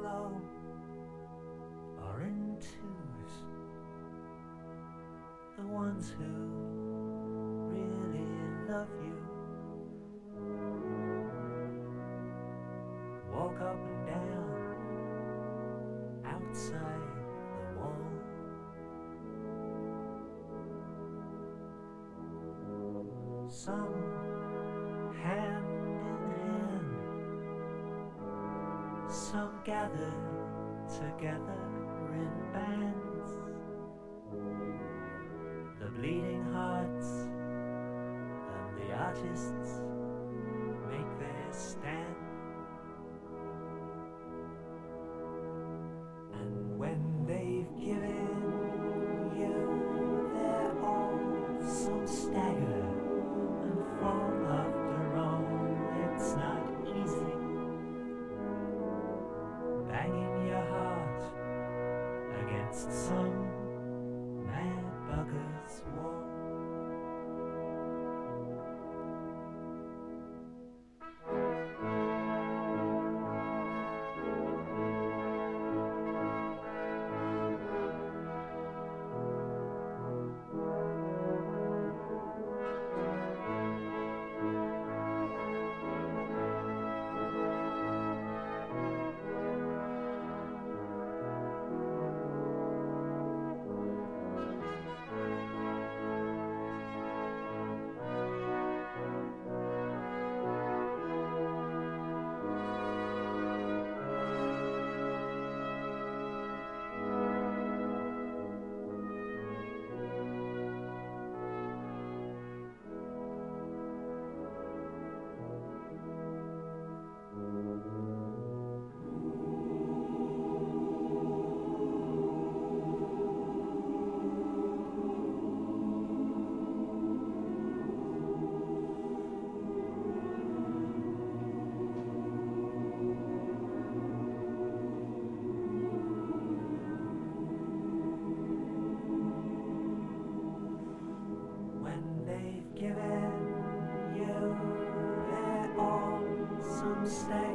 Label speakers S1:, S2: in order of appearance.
S1: slow or in twos. The ones who really love you walk up and down outside the wall. Some hand in hand, some gather together in bands. The bleeding hearts and the artists make their stand. And when they've given you their all, some stagger and fall after all. It's not easy banging your heart against some mad bugger's wall. Given you their all, some stay.